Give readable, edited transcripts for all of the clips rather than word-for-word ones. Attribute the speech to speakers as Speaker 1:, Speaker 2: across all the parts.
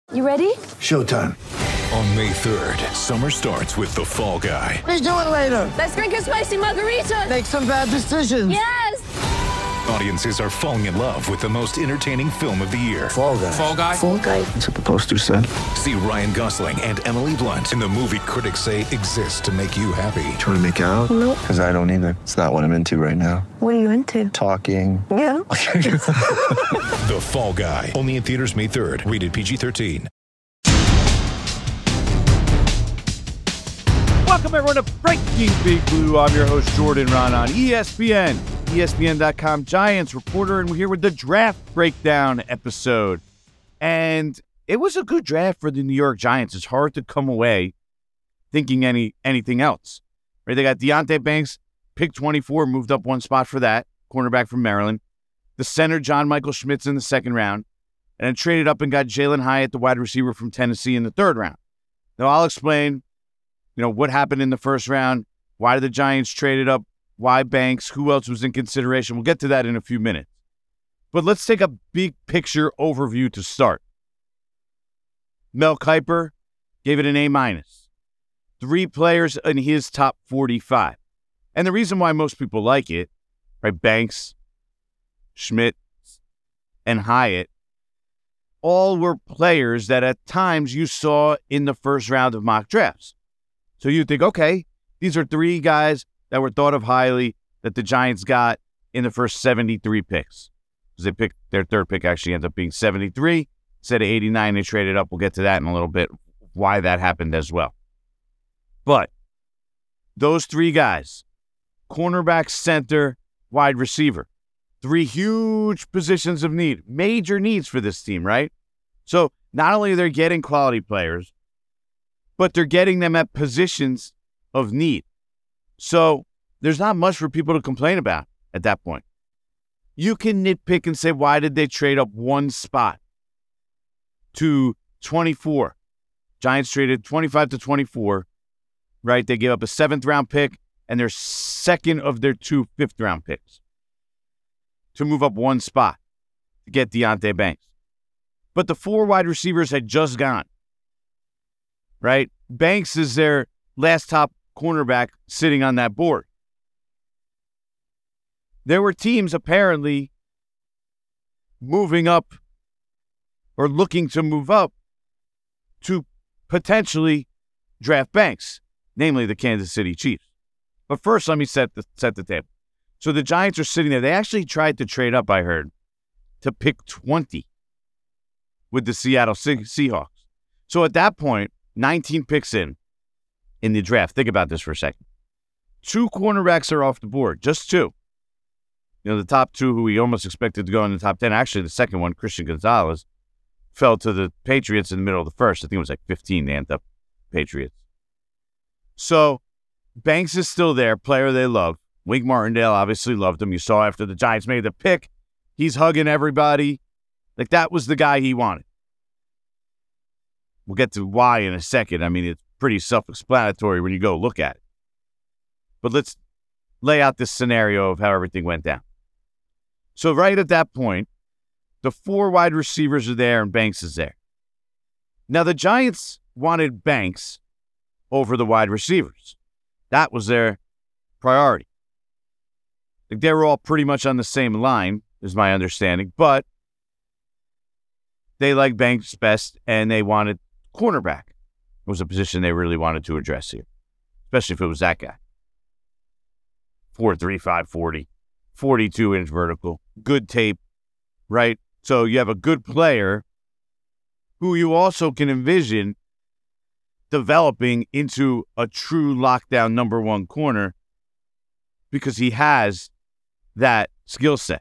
Speaker 1: You ready?
Speaker 2: Showtime.
Speaker 3: On May 3rd, summer starts with The Fall Guy.
Speaker 2: Let's do it later.
Speaker 1: Let's drink a spicy margarita.
Speaker 2: Make some bad decisions.
Speaker 1: Yes!
Speaker 3: Audiences are falling in love with the most entertaining film of the year.
Speaker 2: Fall Guy.
Speaker 4: Fall Guy?
Speaker 1: Fall guy.
Speaker 2: That's what the poster said.
Speaker 3: See Ryan Gosling and Emily Blunt in the movie critics say exists to make you happy.
Speaker 2: Trying to make it out?
Speaker 1: Nope.
Speaker 2: Because I don't either. It's not what I'm into right now.
Speaker 1: What are you into?
Speaker 2: Talking.
Speaker 1: Yeah.
Speaker 3: The Fall Guy. Only in theaters May 3rd. Rated PG-13.
Speaker 5: Welcome, everyone, to Breaking Big Blue. I'm your host, Jordan Ron, on ESPN, ESPN.com Giants reporter, and we're here with the draft breakdown episode. And it was a good draft for the New York Giants. It's hard to come away thinking anything else. Right? They got Deonte Banks, pick 24, moved up one spot for that, cornerback from Maryland. The center, John Michael Schmitz, in the second round. And then traded up and got Jalen Hyatt, the wide receiver from Tennessee, in the third round. Now, I'll explain what happened in the first round, why the Giants traded up, why Banks, who else was in consideration. We'll get to that in a few minutes. But let's take a big picture overview to start. Mel Kiper gave it an A-. 3 players in his top 45. And the reason why most people like it, right, Banks, Schmidt, and Hyatt, all were players that at times you saw in the first round of mock drafts. So you think, okay, these are 3 guys that were thought of highly that the Giants got in the first 73 picks. Because they picked their third pick actually ends up being 73 instead of 89. They traded up. We'll get to that in a little bit, why that happened as well. But those 3 guys, cornerback, center, wide receiver, 3 huge positions of need, major needs for this team, right? So not only are they getting quality players, but they're getting them at positions of need. So there's not much for people to complain about at that point. You can nitpick and say, why did they trade up one spot to 24? Giants traded 25 to 24, right? They gave up a 7th-round pick and their second of their 2 5th-round picks to move up one spot to get Deonte Banks. But the 4 wide receivers had just gone. Right? Banks is their last top cornerback sitting on that board. There were teams apparently moving up or looking to move up to potentially draft Banks, namely the Kansas City Chiefs. But first, let me set the table. So the Giants are sitting there. They actually tried to trade up, I heard, to pick 20 with the Seattle Seahawks. So at that point, 19 picks in the draft. Think about this for a second. 2 cornerbacks are off the board. Just 2. The top 2 who we almost expected to go in the top 10. Actually, the second one, Christian Gonzalez, fell to the Patriots in the middle of the first. I think it was like 15 they ended up Patriots. So Banks is still there, player they love. Wink Martindale obviously loved him. You saw after the Giants made the pick, he's hugging everybody. Like, that was the guy he wanted. We'll get to why in a second. I mean, it's pretty self-explanatory when you go look at it. But let's lay out this scenario of how everything went down. So right at that point, the 4 wide receivers are there and Banks is there. Now, the Giants wanted Banks over the wide receivers. That was their priority. Like, they were all pretty much on the same line, is my understanding. But they liked Banks best, and they wanted cornerback. It was a position they really wanted to address here, especially if it was that guy. 4.35 40, 42-inch vertical, good tape, right? So you have a good player who you also can envision developing into a true lockdown number 1 corner because he has that skill set.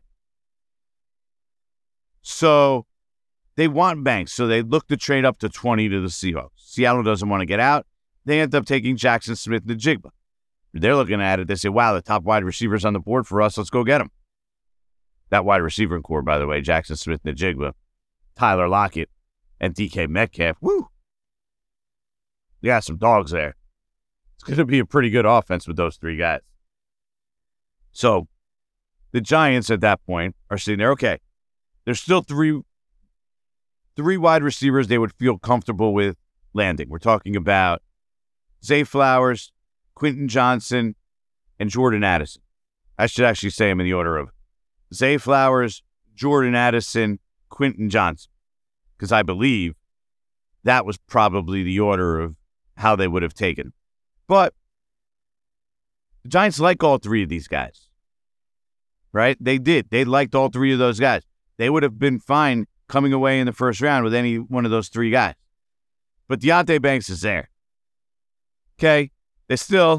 Speaker 5: So they want Banks, so they look to trade up to 20 to the Seahawks. Seattle doesn't want to get out. They end up taking Jackson Smith-Njigba. They're looking at it. They say, wow, the top wide receiver's on the board for us. Let's go get him. That wide receiver core, by the way, Jackson Smith-Njigba, Tyler Lockett, and DK Metcalf. Woo! They got some dogs there. It's going to be a pretty good offense with those 3 guys. So the Giants at that point are sitting there, okay, there's still 3 wide receivers they would feel comfortable with landing. We're talking about Zay Flowers, Quentin Johnson, and Jordan Addison. I should actually say them in the order of Zay Flowers, Jordan Addison, Quentin Johnson, because I believe that was probably the order of how they would have taken. But the Giants like all 3 of these guys, right? They did. They liked all 3 of those guys. They would have been fine coming away in the first round with any one of those 3 guys. But Deonte Banks is there. Okay? They're still,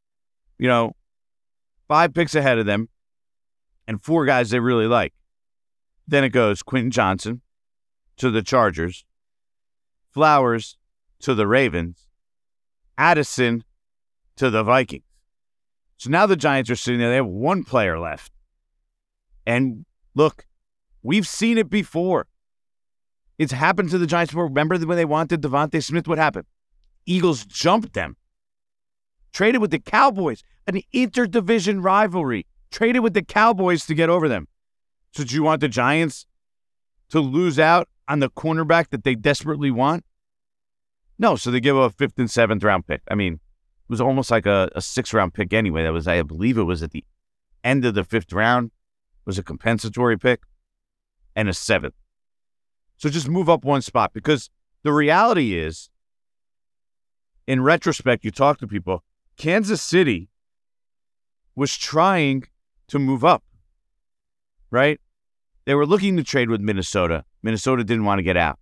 Speaker 5: 5 picks ahead of them and 4 guys they really like. Then it goes Quentin Johnson to the Chargers, Flowers to the Ravens, Addison to the Vikings. So now the Giants are sitting there. They have 1 player left. And look, we've seen it before. It's happened to the Giants before. Remember when they wanted Devontae Smith? What happened? Eagles jumped them. Traded with the Cowboys, an interdivision rivalry. Traded with the Cowboys to get over them. So do you want the Giants to lose out on the cornerback that they desperately want? No, so they give a 5th and 7th round pick. I mean, it was almost like a 6th round pick anyway. That was, I believe it was at the end of the 5th round. It was a compensatory pick and a 7th. So just move up 1 spot, because the reality is, in retrospect, you talk to people, Kansas City was trying to move up, right? They were looking to trade with Minnesota. Minnesota didn't want to get out.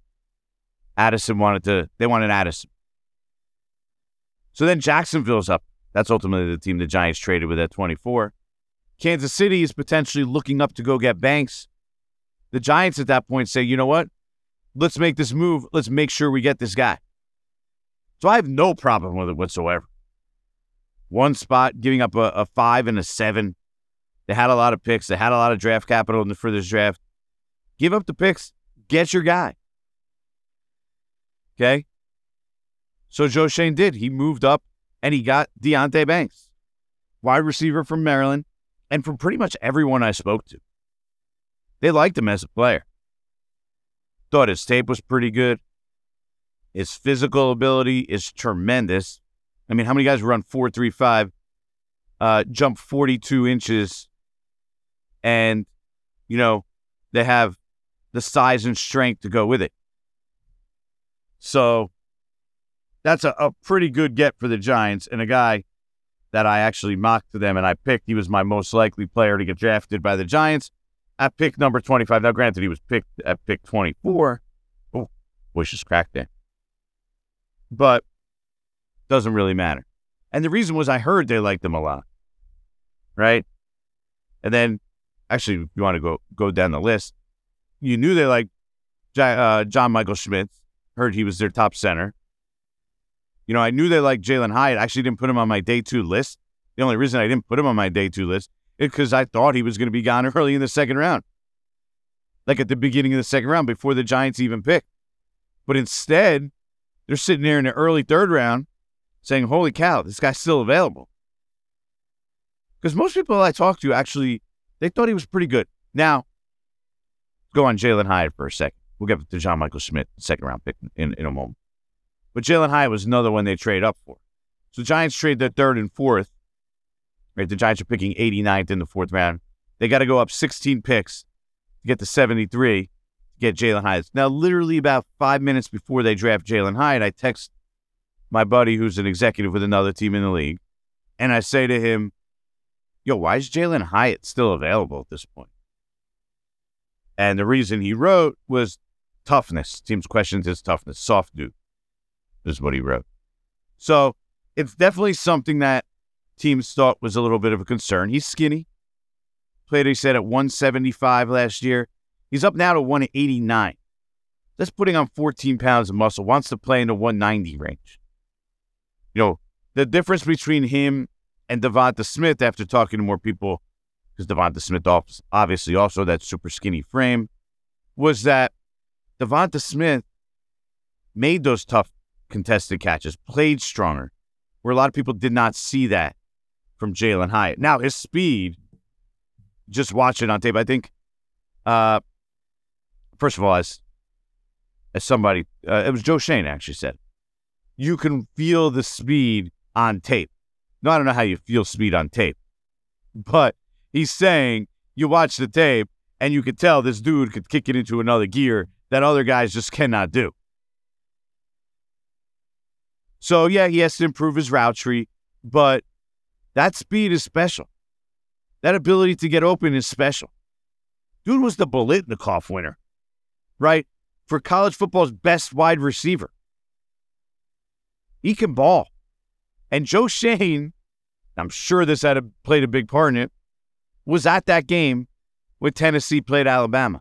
Speaker 5: They wanted Addison. So then Jacksonville's up. That's ultimately the team the Giants traded with at 24. Kansas City is potentially looking up to go get Banks. The Giants at that point say, you know what? Let's make this move. Let's make sure we get this guy. So I have no problem with it whatsoever. 1 spot, giving up a 5 and a 7. They had a lot of picks. They had a lot of draft capital for this draft. Give up the picks. Get your guy. Okay? So Joe Schoen did. He moved up and he got Deonte Banks, wide receiver from Maryland, and from pretty much everyone I spoke to. They liked him as a player. Thought his tape was pretty good. His physical ability is tremendous. I mean, how many guys run 4.35, jump 42 inches, and, they have the size and strength to go with it. So that's a pretty good get for the Giants, and a guy that I actually mocked to them and I picked. He was my most likely player to get drafted by the Giants at pick number 25. Now, granted, he was picked at pick 24. Oh, voice just cracked there. But doesn't really matter. And the reason was I heard they liked him a lot, right? And then, actually, if you want to go down the list, you knew they liked John Michael Schmitz. Heard he was their top center. I knew they liked Jalen Hyatt. I actually didn't put him on my day 2 list. The only reason I didn't put him on my day 2 list is because I thought he was going to be gone early in the 2nd round. Like at the beginning of the 2nd round, before the Giants even picked. But instead, they're sitting there in the early 3rd round saying, holy cow, this guy's still available. Because most people I talked to, actually, they thought he was pretty good. Now, go on Jalen Hyatt for a second. We'll get to John Michael Schmitz, 2nd round pick in a moment. But Jalen Hyatt was another one they trade up for. So the Giants trade their 3rd and 4th. Right, the Giants are picking 89th in the 4th round. They got to go up 16 picks to get to 73 to get Jalen Hyatt. Now, literally about 5 minutes before they draft Jalen Hyatt, I text my buddy who's an executive with another team in the league, and I say to him, yo, why is Jalen Hyatt still available at this point? And the reason he wrote was toughness. Teams questioned his toughness. Soft dude is what he wrote. So it's definitely something that teams thought was a little bit of a concern. He's skinny. Played, he said, at 175 last year. He's up now to 189. That's putting on 14 pounds of muscle. Wants to play in the 190 range. The difference between him and Devonta Smith, after talking to more people, because Devonta Smith obviously also that super skinny frame, was that Devonta Smith made those tough contested catches, played stronger, where a lot of people did not see that from Jalen Hyatt. Now, his speed, just watch it on tape, I think, first of all, as as somebody, it was Joe Shane actually said, you can feel the speed on tape. Now, I don't know how you feel speed on tape, but he's saying you watch the tape and you could tell this dude could kick it into another gear that other guys just cannot do. So, yeah, he has to improve his route tree, but that speed is special. That ability to get open is special. Dude was the Biletnikoff winner, right? For college football's best wide receiver. He can ball. And Joe Shane, I'm sure this played a big part in it, was at that game when Tennessee played Alabama.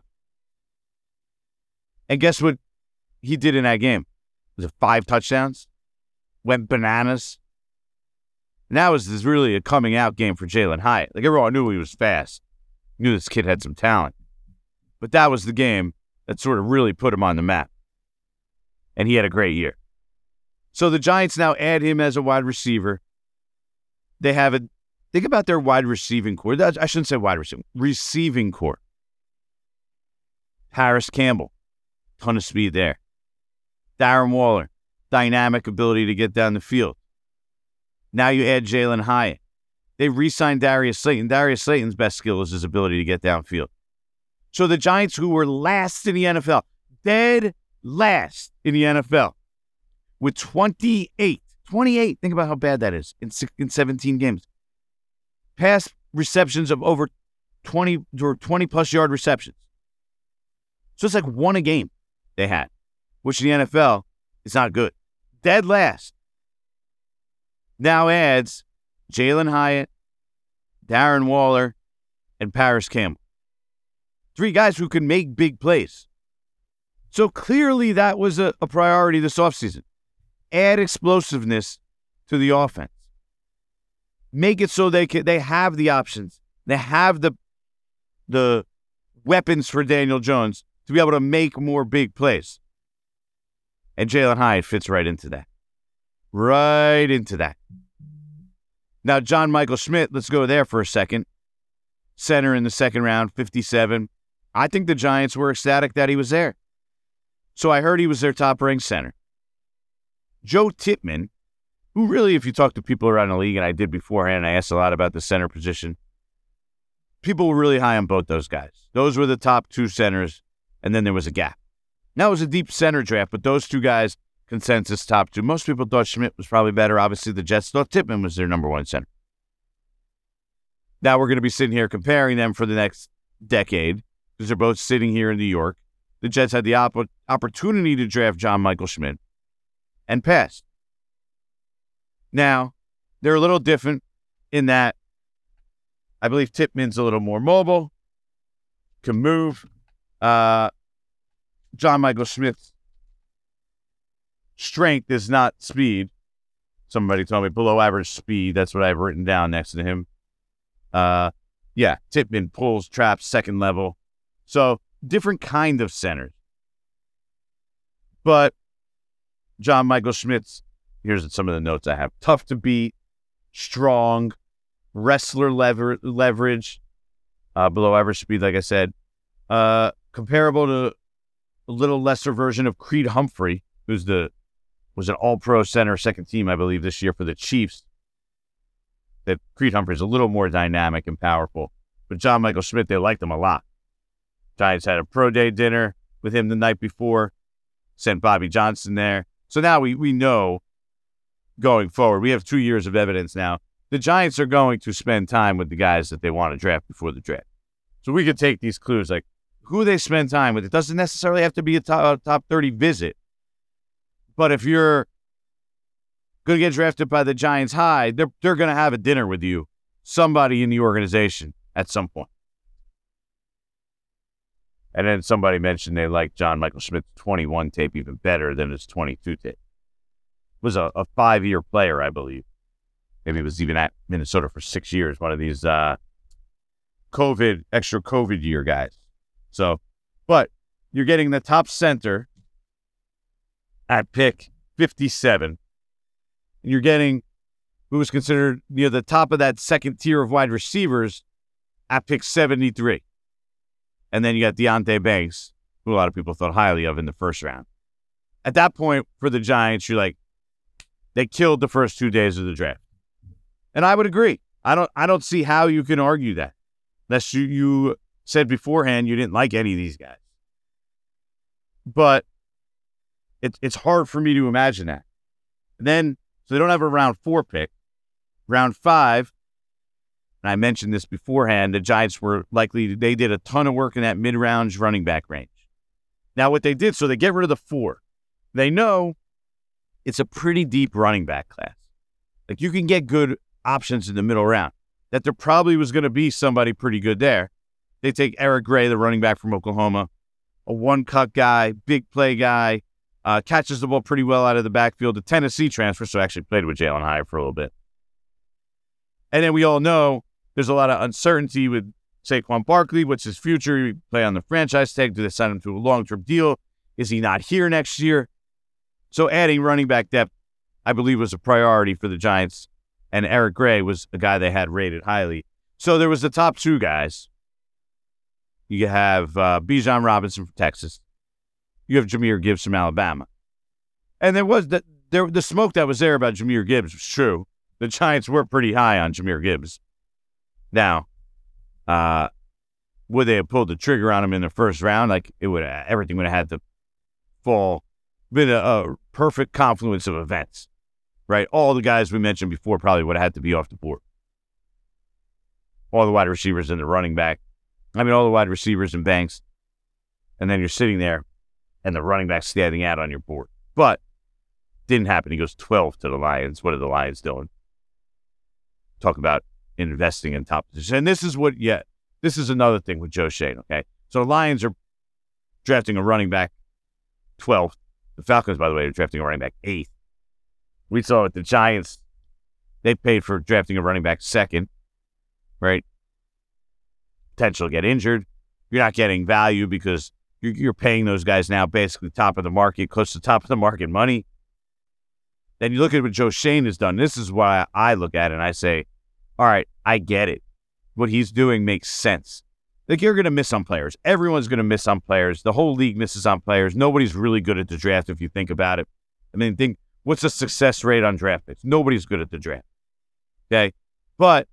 Speaker 5: And guess what he did in that game? Was it 5 touchdowns? Went bananas. And that was really a coming out game for Jalin Hyatt. Like, everyone knew he was fast. Knew this kid had some talent. But that was the game that sort of really put him on the map. And he had a great year. So the Giants now add him as a wide receiver. They have a, think about their wide receiving core. I shouldn't say wide receiver, receiving core. Paris Campbell, ton of speed there. Darren Waller, dynamic ability to get down the field. Now you add Jalin Hyatt. They re-signed Darius Slayton. Darius Slayton's best skill is his ability to get downfield. So the Giants, who were last in the NFL, dead last in the NFL, with 28, think about how bad that is in 17 games. Pass receptions of over 20 or 20-plus yard receptions. So it's like 1 a game they had, which in the NFL is not good. Dead last. Now adds Jalin Hyatt, Darren Waller, and Paris Campbell. 3 guys who can make big plays. So clearly that was a priority this offseason. Add explosiveness to the offense. Make it so they have the options. They have the weapons for Daniel Jones to be able to make more big plays. And Jalin Hyatt fits right into that. Right into that. Now, John Michael Schmidt, let's go there for a second. Center in the second round, 57. I think the Giants were ecstatic that he was there. So I heard he was their top-ranked center. Joe Tippmann, who really, if you talk to people around the league, and I did beforehand, I asked a lot about the center position, people were really high on both those guys. Those were the top 2 centers, and then there was a gap. Now it was a deep center draft, but those 2 guys, consensus top 2. Most people thought Schmidt was probably better. Obviously, the Jets thought Tippmann was their number 1 center. Now we're going to be sitting here comparing them for the next decade, because they're both sitting here in New York. The Jets had the opportunity to draft John Michael Schmidt and passed. Now, they're a little different in that I believe Tippmann's a little more mobile, can move. John Michael Schmidt's strength is not speed. Somebody told me below average speed. That's what I've written down next to him. Yeah, Tippmann pulls, traps, second level. So, different kind of centers. But John Michael Schmidt's, here's some of the notes I have. Tough to beat, strong, wrestler leverage, below average speed, like I said. Comparable to a little lesser version of Creed Humphrey, was an all-pro center, second team, I believe, this year for the Chiefs. That Creed Humphrey is a little more dynamic and powerful. But John Michael Schmidt, they liked him a lot. Giants had a pro day dinner with him the night before, sent Bobby Johnson there. So now we know going forward, we have 2 years of evidence now. The Giants are going to spend time with the guys that they want to draft before the draft. So we could take these clues, like who they spend time with. It doesn't necessarily have to be a top 30 visit. But if you're going to get drafted by the Giants high, they're going to have a dinner with you, somebody in the organization at some point. And then somebody mentioned they like John Michael Schmidt's 21 tape even better than his 22 tape. Was a 5-year player, I believe. Maybe he was even at Minnesota for 6 years, one of these extra COVID year guys. So, but you're getting the top center at pick 57. And you're getting who was considered near the top of that second tier of wide receivers at pick 73. And then you got Deonte Banks, who a lot of people thought highly of in the first round. At that point, for the Giants, you're like, they killed the first 2 days of the draft. And I would agree. I don't see how you can argue that. Unless you said beforehand you didn't like any of these guys. But it's hard for me to imagine that. And then, so they don't have a round 4 pick. Round 5, and I mentioned this beforehand, the Giants were they did a ton of work in that mid-round running back range. Now what they did, so they get rid of the 4. They know it's a pretty deep running back class. Like you can get good options in the middle round. That there probably was going to be somebody pretty good there. They take Eric Gray, the running back from Oklahoma, a one-cut guy, big play guy, catches the ball pretty well out of the backfield. The Tennessee transfer, so actually played with Jalen Hyatt for a little bit. And then we all know there's a lot of uncertainty with Saquon Barkley. What's his future? He play on the franchise tag. Do they sign him to a long-term deal? Is he not here next year? So adding running back depth, I believe, was a priority for the Giants. And Eric Gray was a guy they had rated highly. So there was the top 2 guys. You have Bijan Robinson from Texas. You have Jahmyr Gibbs from Alabama. And there was the smoke that was there about Jahmyr Gibbs was true. The Giants were pretty high on Jahmyr Gibbs. Now, would they have pulled the trigger on him in the first round? Like everything would have had to fall. Been a perfect confluence of events, right? All the guys we mentioned before probably would have had to be off the board. All the wide receivers and the running back. All the wide receivers and Banks. And then you're sitting there and the running back standing out on your board. But didn't happen. He goes 12 to the Lions. What are the Lions doing? Talk about investing in top position. And this is another thing with Joe Schoen, okay? So the Lions are drafting a running back 12th. The Falcons, by the way, are drafting a running back 8th. We saw with the Giants, they paid for drafting a running back 2nd, right? Potential to get injured. You're not getting value because you're paying those guys now basically top of the market, close to top of the market money. Then you look at what Joe Schoen has done. This is why I look at it and I say, all right, I get it. What he's doing makes sense. Like, you're going to miss on players. Everyone's going to miss on players. The whole league misses on players. Nobody's really good at the draft if you think about it. Think, what's the success rate on draft picks? Nobody's good at the draft. Okay? But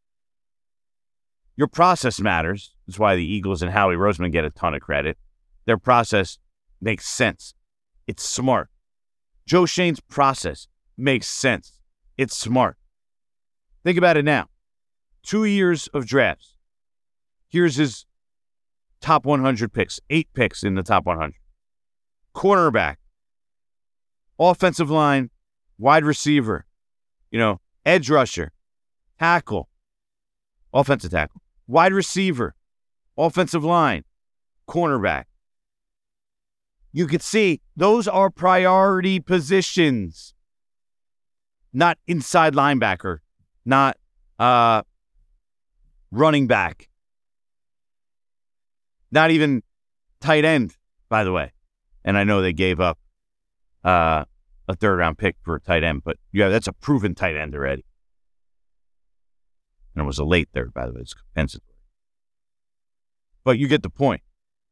Speaker 5: your process matters. That's why the Eagles and Howie Roseman get a ton of credit. Their process makes sense. It's smart. Joe Schoen's process makes sense. It's smart. Think about it now. 2 years of drafts. Here's his top 100 picks. 8 picks in the top 100. Cornerback. Offensive line. Wide receiver. Edge rusher. Tackle. Offensive tackle. Wide receiver. Offensive line. Cornerback. You could see those are priority positions. Not inside linebacker. Not running back. Not even tight end, by the way. And I know they gave up a 3rd-round pick for a tight end, but that's a proven tight end already. And it was a late 3rd, by the way. It's compensatory. But you get the point.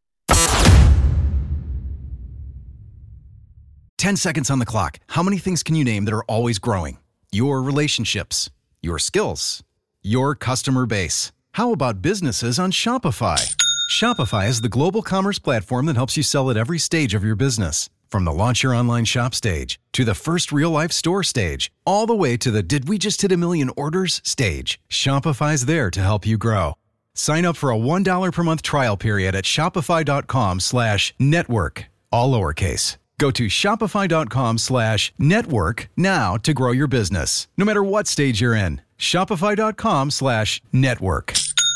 Speaker 4: 10 seconds on the clock. How many things can you name that are always growing? Your relationships, your skills, your customer base. How about businesses on Shopify? Shopify is the global commerce platform that helps you sell at every stage of your business. From the launch your online shop stage, to the first real-life store stage, all the way to the did we just hit 1 million orders stage. Shopify's there to help you grow. Sign up for a $1 per month trial period at shopify.com/network, all lowercase. Go to shopify.com/network now to grow your business, no matter what stage you're in. Shopify.com/network.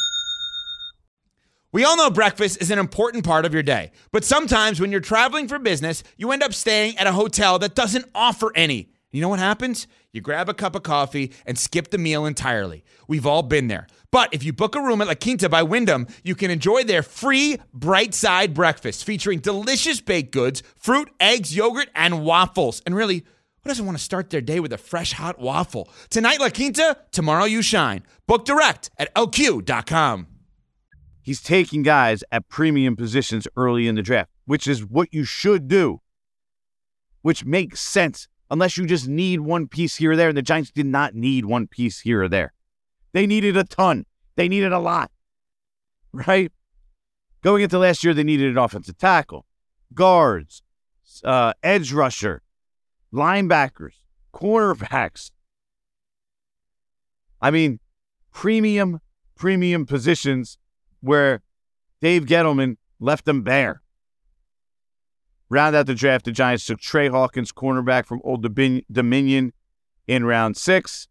Speaker 6: We all know breakfast is an important part of your day, but sometimes when you're traveling for business, you end up staying at a hotel that doesn't offer any. You know what happens? You grab a cup of coffee and skip the meal entirely. We've all been there. But if you book a room at La Quinta by Wyndham, you can enjoy their free Bright Side breakfast featuring delicious baked goods, fruit, eggs, yogurt, and waffles. And really, who doesn't want to start their day with a fresh, hot waffle? Tonight, La Quinta, tomorrow you shine. Book direct at lq.com.
Speaker 5: He's taking guys at premium positions early in the draft, which is what you should do. which makes sense unless you just need one piece here or there. And the Giants did not need one piece here or there. They needed a ton. They needed a lot, right? Going into last year, they needed an offensive tackle, guards, edge rusher, linebackers, cornerbacks. I mean, premium positions where Dave Gettleman left them bare. Round out the draft, the Giants took Trey Hawkins, cornerback from Old Dominion, in round 6.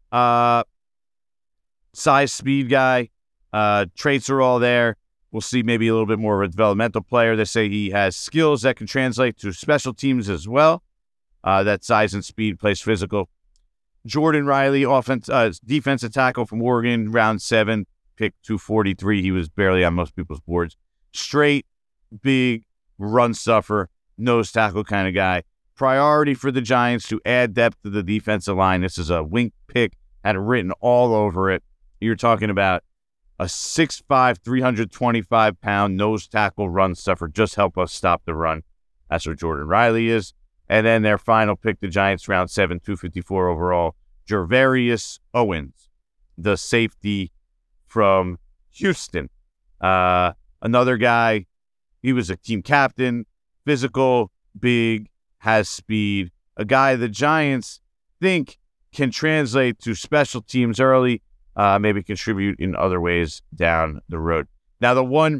Speaker 5: Size, speed guy. Traits are all there. We'll see maybe a little bit more of a developmental player. They say he has skills that can translate to special teams as well. That size and speed, plays physical. Jordan Riley, defensive tackle from Oregon, round 7, pick 243. He was barely on most people's boards. Straight, big, run stuffer, nose tackle kind of guy. Priority for the Giants to add depth to the defensive line. This is a wink pick, had it written all over it. You're talking about a 6'5", 325-pound nose tackle run stuffer. Just help us stop the run. That's what Jordan Riley is. And then their final pick, the Giants, round 7, 254 overall, Gervarius Owens, the safety from Houston. Another guy, he was a team captain, physical, big, has speed. A guy the Giants think can translate to special teams early, maybe contribute in other ways down the road. Now, the one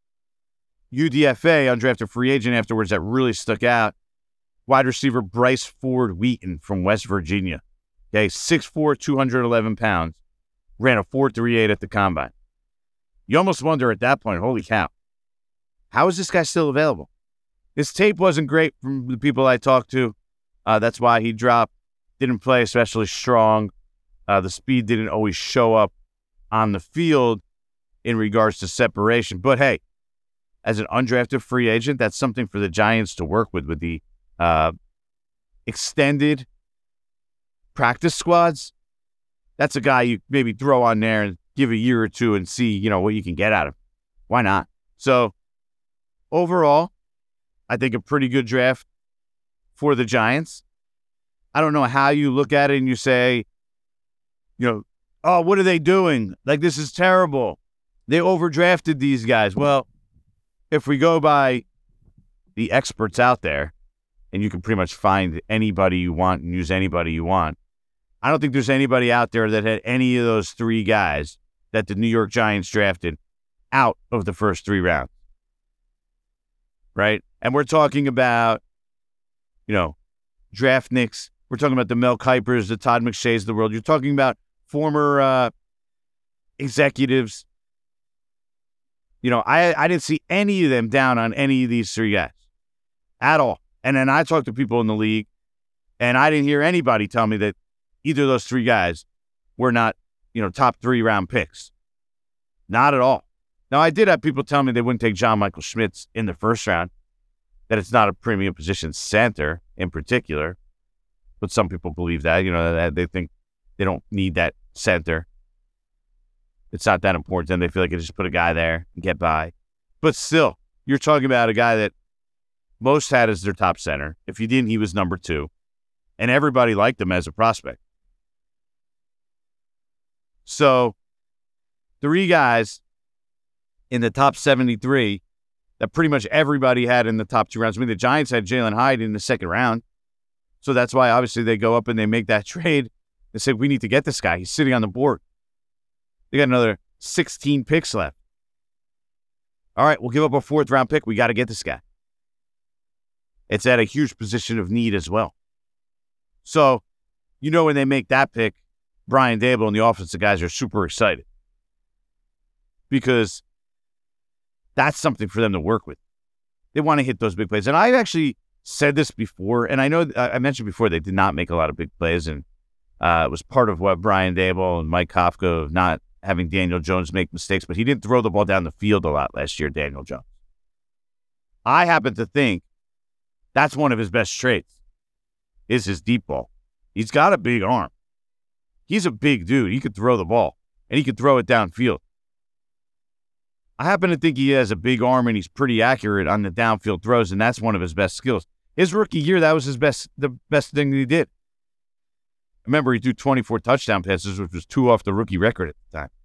Speaker 5: UDFA, undrafted free agent afterwards, that really stuck out, wide receiver Bryce Ford Wheaton from West Virginia. Okay, 6'4", 211 pounds, ran a 4.38 at the combine. You almost wonder at that point, holy cow, how is this guy still available? His tape wasn't great from the people I talked to. That's why he dropped. Didn't play especially strong. The speed didn't always show up on the field in regards to separation. But hey, as an undrafted free agent, that's something for the Giants to work with the extended practice squads. That's a guy you maybe throw on there and give a year or two and see, what you can get out of him. Why not? So overall, I think a pretty good draft for the Giants. I don't know how you look at it and you say, oh, what are they doing? Like, this is terrible. They overdrafted these guys. Well, if we go by the experts out there, and you can pretty much find anybody you want and use anybody you want, I don't think there's anybody out there that had any of those 3 guys that the New York Giants drafted out of the first 3 rounds. Right? And we're talking about, draft nicks. We're talking about the Mel Kipers, the Todd McShays of the world. You're talking about former executives. I didn't see any of them down on any of these 3 guys at all. And then I talked to people in the league, and I didn't hear anybody tell me that either of those 3 guys were not, top 3 round picks. Not at all. Now, I did have people tell me they wouldn't take John Michael Schmitz in the first round, that it's not a premium position center in particular. But some people believe that, that they think they don't need that center. It's not that important, and they feel like they just put a guy there and get by. But still, you're talking about a guy that most had as their top center. If you didn't, he was number 2. And everybody liked him as a prospect. So 3 guys in the top 73 that pretty much everybody had in the top 2 rounds. I mean, the Giants had Jalen Hyde in the second round. So that's why, obviously, they go up and they make that trade. They say, we need to get this guy. He's sitting on the board. They got another 16 picks left. All right, we'll give up a 4th round pick. We got to get this guy. It's at a huge position of need as well. So, when they make that pick, Brian Daboll and the offensive guys are super excited. Because that's something for them to work with. They want to hit those big plays. And I've actually said this before, and I know I mentioned before they did not make a lot of big plays, and it was part of what Brian Daboll and Mike Kafka of not having Daniel Jones make mistakes, but he didn't throw the ball down the field a lot last year, Daniel Jones. I happen to think that's one of his best traits, is his deep ball. He's got a big arm. He's a big dude. He could throw the ball, and he could throw it downfield. I happen to think he has a big arm, and he's pretty accurate on the downfield throws, and that's one of his best skills. His rookie year, that was the best thing that he did. Remember, he threw 24 touchdown passes, which was 2 off the rookie record at the time.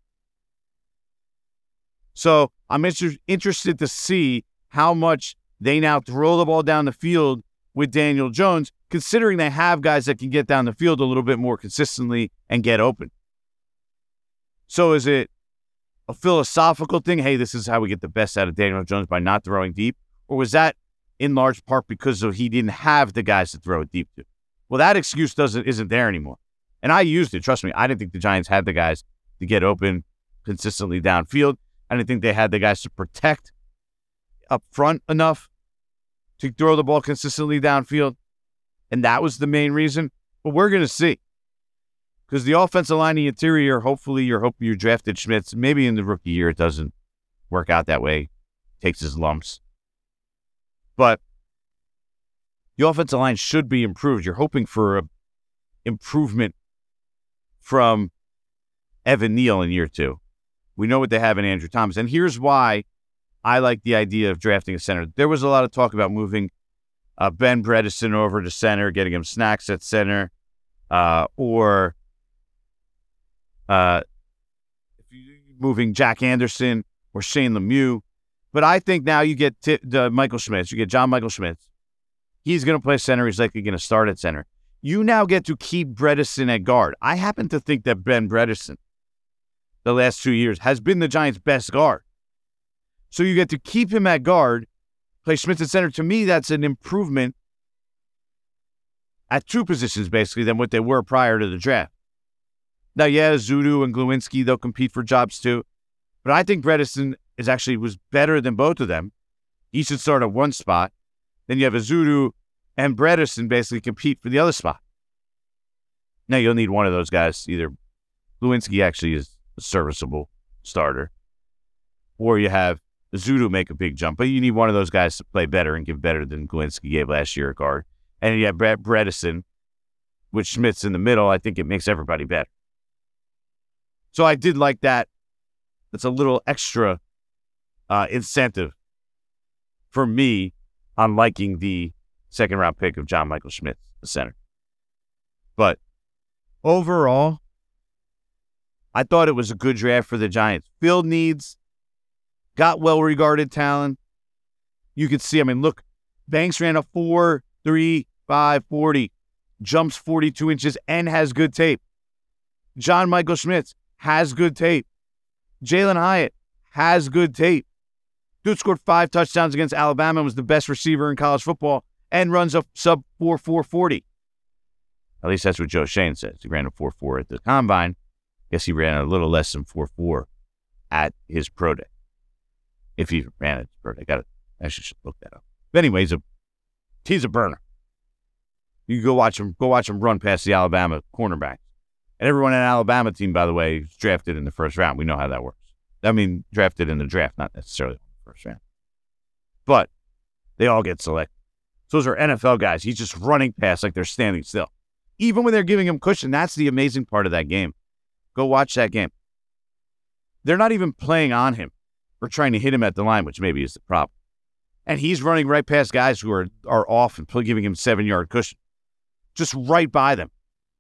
Speaker 5: So I'm interested to see how much they now throw the ball down the field with Daniel Jones, considering they have guys that can get down the field a little bit more consistently and get open. So is it a philosophical thing? Hey, this is how we get the best out of Daniel Jones by not throwing deep? Or was that in large part because he didn't have the guys to throw it deep to? Well, that excuse isn't there anymore. And I used it. Trust me, I didn't think the Giants had the guys to get open consistently downfield. I didn't think they had the guys to protect up front enough to throw the ball consistently downfield. And that was the main reason. But we're going to see. Because the offensive line, the interior, hopefully you're hoping you drafted Schmitz. Maybe in the rookie year it doesn't work out that way. Takes his lumps. But the offensive line should be improved. You're hoping for an improvement from Evan Neal in year 2. We know what they have in Andrew Thomas. And here's why I like the idea of drafting a center. There was a lot of talk about moving Ben Bredeson over to center, getting him snacks at center, or moving Jack Anderson or Shane Lemieux. But I think now you get Michael Schmitz. You get John Michael Schmitz. He's going to play center. He's likely going to start at center. You now get to keep Bredeson at guard. I happen to think that Ben Bredeson, the last 2 years, has been the Giants' best guard. So you get to keep him at guard, play Schmitz at center. To me, that's an improvement at 2 positions, basically, than what they were prior to the draft. Now, yeah, Zudu and Glowinski, they'll compete for jobs too. But I think Bredeson was better than both of them. He should start at one spot. Then you have Zudu and Bredeson basically compete for the other spot. Now, you'll need one of those guys. Either Glowinski actually is a serviceable starter, or you have Zudu make a big jump. But you need one of those guys to play better and give better than Glowinski gave last year at guard. And you have Bredeson with Schmitz in the middle. I think it makes everybody better. So I did like that. That's a little extra incentive for me on liking the second-round pick of John Michael Schmitz, the center. But overall, I thought it was a good draft for the Giants. Filled needs, got well-regarded talent. You could see, look, Banks ran a 4.35 40, jumps 42 inches, and has good tape. John Michael Schmitz has good tape. Jalen Hyatt has good tape. Dude scored 5 touchdowns against Alabama and was the best receiver in college football and runs a sub 4.4 40. At least that's what Joe Shane says. He ran a 4.4 at the combine. Guess he ran a little less than 4.4 at his pro day. If he ran at his pro day. I should look that up. But anyway, he's a burner. You can go watch him run past the Alabama cornerback. And everyone in the Alabama team, by the way, is drafted in the first round. We know how that works. Drafted in the draft, not necessarily in the first round. But they all get selected. So those are NFL guys. He's just running past like they're standing still. Even when they're giving him cushion, that's the amazing part of that game. Go watch that game. They're not even playing on him or trying to hit him at the line, which maybe is the problem. And he's running right past guys who are off and giving him 7-yard cushion. Just right by them.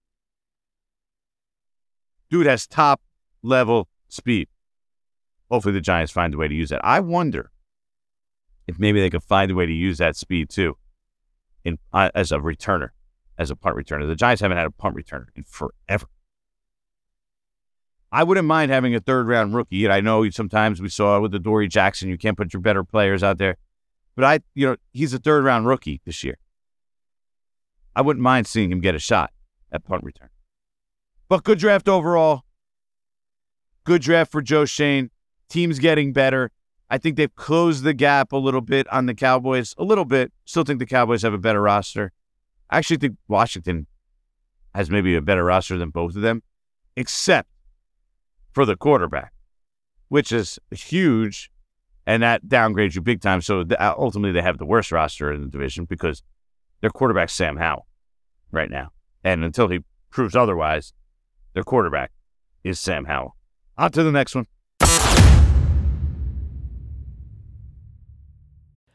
Speaker 5: Dude has top-level speed. Hopefully the Giants find a way to use that. I wonder if maybe they could find a way to use that speed, too, as a returner, as a punt returner. The Giants haven't had a punt returner in forever. I wouldn't mind having a third-round rookie. And I know sometimes we saw with the Dory Jackson, you can't put your better players out there. But he's a third-round rookie this year. I wouldn't mind seeing him get a shot at punt return. But good draft overall. Good draft for Joe Shane. Team's getting better. I think they've closed the gap a little bit on the Cowboys. A little bit. Still think the Cowboys have a better roster. I actually think Washington has maybe a better roster than both of them, except for the quarterback, which is huge, and that downgrades you big time. So ultimately they have the worst roster in the division because their quarterback's Sam Howell right now. And until he proves otherwise, their quarterback is Sam Howell. On to the next one.
Speaker 7: Tired of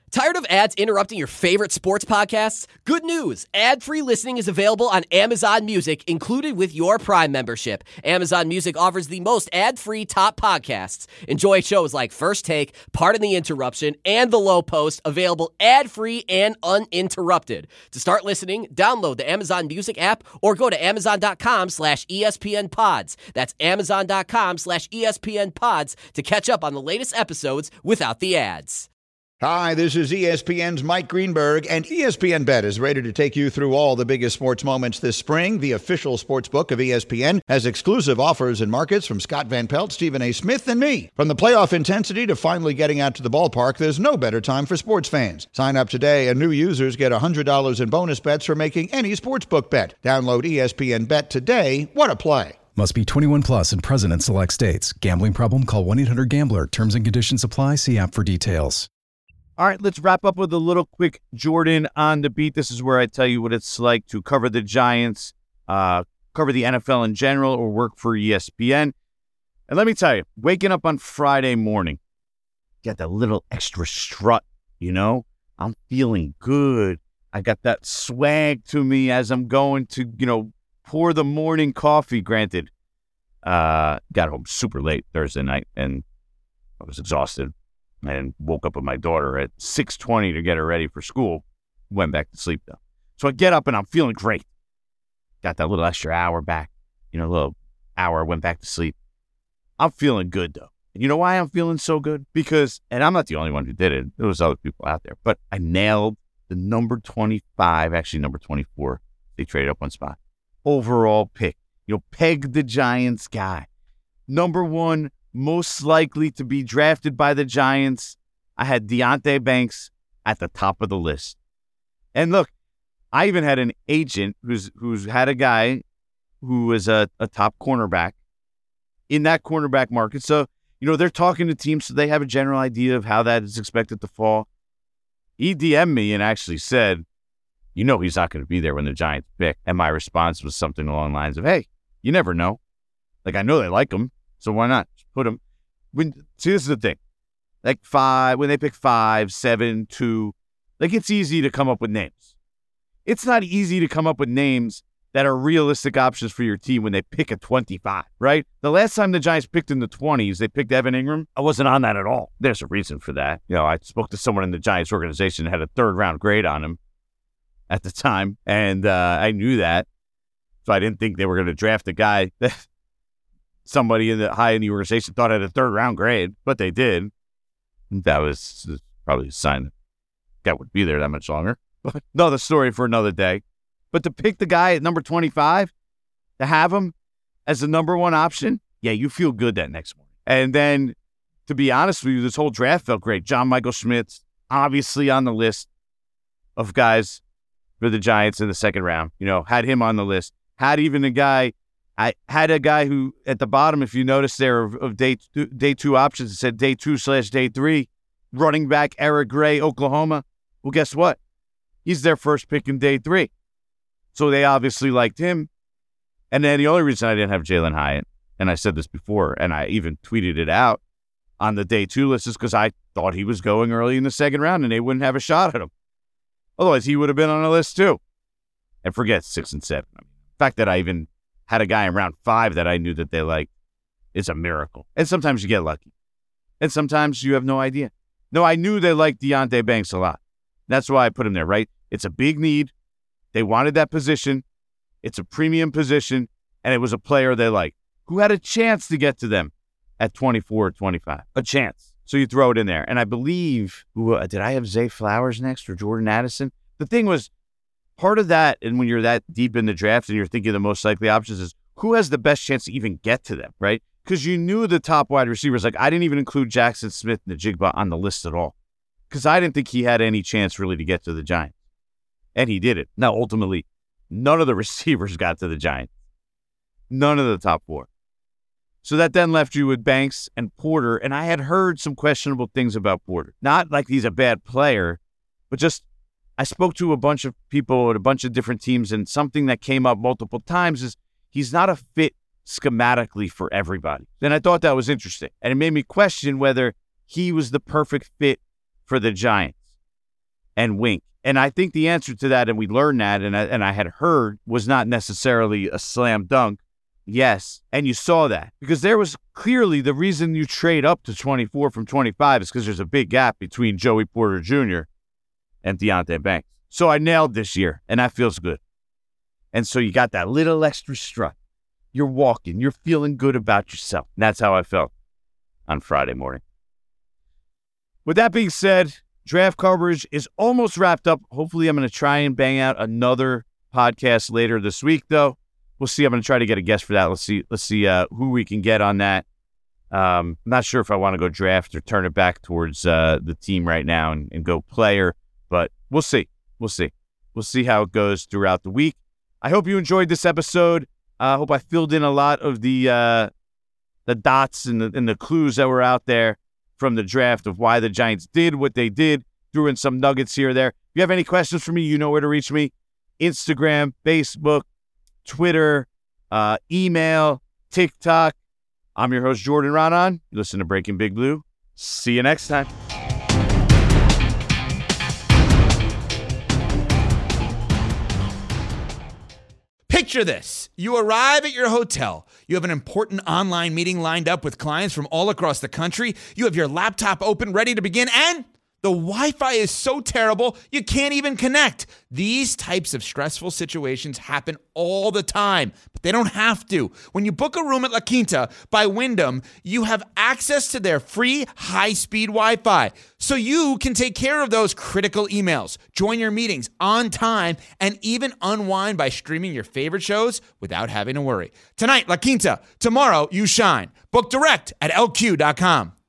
Speaker 7: ads interrupting your favorite sports podcasts? Good news! Ad-free listening is available on Amazon Music, included with your Prime membership. Amazon Music offers the most ad-free top podcasts. Enjoy shows like First Take, Pardon the Interruption, and The Low Post, available ad-free and uninterrupted. To start listening, download the Amazon Music app or go to amazon.com/ESPN Pods. That's amazon.com/ESPN Pods to catch up on the latest episodes without the ads.
Speaker 8: Hi, this is ESPN's Mike Greenberg, and ESPN Bet is ready to take you through all the biggest sports moments this spring. The official sports book of ESPN has exclusive offers and markets from Scott Van Pelt, Stephen A. Smith, and me. From the playoff intensity to finally getting out to the ballpark, there's no better time for sports fans. Sign up today, and new users get $100 in bonus bets for making any sportsbook bet. Download ESPN Bet today. What a play.
Speaker 4: Must be 21 plus and present in select states. Gambling problem? Call 1-800-GAMBLER. Terms and conditions apply. See app for details.
Speaker 5: All right, let's wrap up with a little quick Jordan on the beat. This is where I tell you what it's like to cover the Giants, cover the NFL in general, or work for ESPN. And let me tell you, waking up on Friday morning, got that little extra strut, you know? I'm feeling good. I got that swag to me as I'm going to, pour the morning coffee. Granted, got home super late Thursday night, and I was exhausted. And woke up with my daughter at 6:20 to get her ready for school. Went back to sleep, though. So I get up, and I'm feeling great. Got that little extra hour back. A little hour, went back to sleep. I'm feeling good, though. And you know why I'm feeling so good? Because, and I'm not the only one who did it. There was other people out there. But I nailed the number 25, actually number 24. They traded up one spot. Overall pick. Peg the Giants guy. Number one, most likely to be drafted by the Giants. I had Deonte Banks at the top of the list. And look, I even had an agent who's had a guy who was a top cornerback in that cornerback market. So, they're talking to teams, so they have a general idea of how that is expected to fall. He DM'd me and actually said, he's not going to be there when the Giants pick. And my response was something along the lines of, hey, you never know. I know they like him, so why not? Put them. See, this is the thing. When they pick 5, 7, 2, it's easy to come up with names. It's not easy to come up with names that are realistic options for your team when they pick at 25, right? The last time the Giants picked in the 20s, they picked Evan Ingram. I wasn't on that at all. There's a reason for that. I spoke to someone in the Giants organization that had a 3rd-round grade on him at the time, and I knew that. So I didn't think they were going to draft a guy that somebody high in the organization thought had a 3rd-round grade, but they did. That was probably a sign that guy would be there that much longer. But another story for another day. But to pick the guy at number 25, to have him as the number one option, yeah, you feel good that next morning. And then, to be honest with you, this whole draft felt great. John Michael Schmitz, obviously on the list of guys for the Giants in the 2nd round. Had him on the list. Had even a guy... I had a guy who, at the bottom, if you notice there, of day two options, it said day 2/day 3, running back Eric Gray, Oklahoma. Well, guess what? He's their first pick in day 3. So they obviously liked him. And then the only reason I didn't have Jalen Hyatt, and I said this before, and I even tweeted it out on the day 2 list, is because I thought he was going early in the 2nd round and they wouldn't have a shot at him. Otherwise, he would have been on the list too. And forget 6 and 7. The fact that I even had a guy in round 5 that I knew that they liked is a miracle. And sometimes you get lucky. And sometimes you have no idea. No, I knew they liked Deonte Banks a lot. That's why I put him there, right? It's a big need. They wanted that position. It's a premium position. And it was a player they liked who had a chance to get to them at 24 or 25. A chance. So you throw it in there. And I believe, did I have Zay Flowers next or Jordan Addison? The thing was, part of that, and when you're that deep in the draft and you're thinking the most likely options, is who has the best chance to even get to them, right? Because you knew the top wide receivers. I didn't even include Jackson Smith and Najigba on the list at all because I didn't think he had any chance really to get to the Giants. And he did it. Now, ultimately, none of the receivers got to the Giants. None of the top 4. So that then left you with Banks and Porter, and I had heard some questionable things about Porter. Not like he's a bad player, but just I spoke to a bunch of people at a bunch of different teams, and something that came up multiple times is he's not a fit schematically for everybody. And I thought that was interesting. And it made me question whether he was the perfect fit for the Giants. and Wink. And I think the answer to that, and we learned that, and I had heard, was not necessarily a slam dunk. Yes, and you saw that. Because there was clearly the reason you trade up to 24 from 25 is because there's a big gap between Joey Porter Jr. and Deonte Banks. So I nailed this year, and that feels good. And so you got that little extra strut. You're walking. You're feeling good about yourself. And that's how I felt on Friday morning. With that being said, draft coverage is almost wrapped up. Hopefully, I'm going to try and bang out another podcast later this week, though. We'll see. I'm going to try to get a guest for that. Let's see who we can get on that. I'm not sure if I want to go draft or turn it back towards the team right now and go player, but we'll see. We'll see how it goes throughout the week. I hope you enjoyed this episode. I hope I filled in a lot of the dots and the clues that were out there from the draft of why the Giants did what they did. Threw in some nuggets here or there. If you have any questions for me, you know where to reach me. Instagram, Facebook, Twitter, email, TikTok. I'm your host, Jordan Raanan. You listen to Breaking Big Blue. See you next time.
Speaker 6: Picture this. You arrive at your hotel. You have an important online meeting lined up with clients from all across the country. You have your laptop open, ready to begin, and the Wi-Fi is so terrible, you can't even connect. These types of stressful situations happen all the time, but they don't have to. When you book a room at La Quinta by Wyndham, you have access to their free high-speed Wi-Fi, so you can take care of those critical emails, join your meetings on time, and even unwind by streaming your favorite shows without having to worry. Tonight, La Quinta. Tomorrow, you shine. Book direct at LQ.com.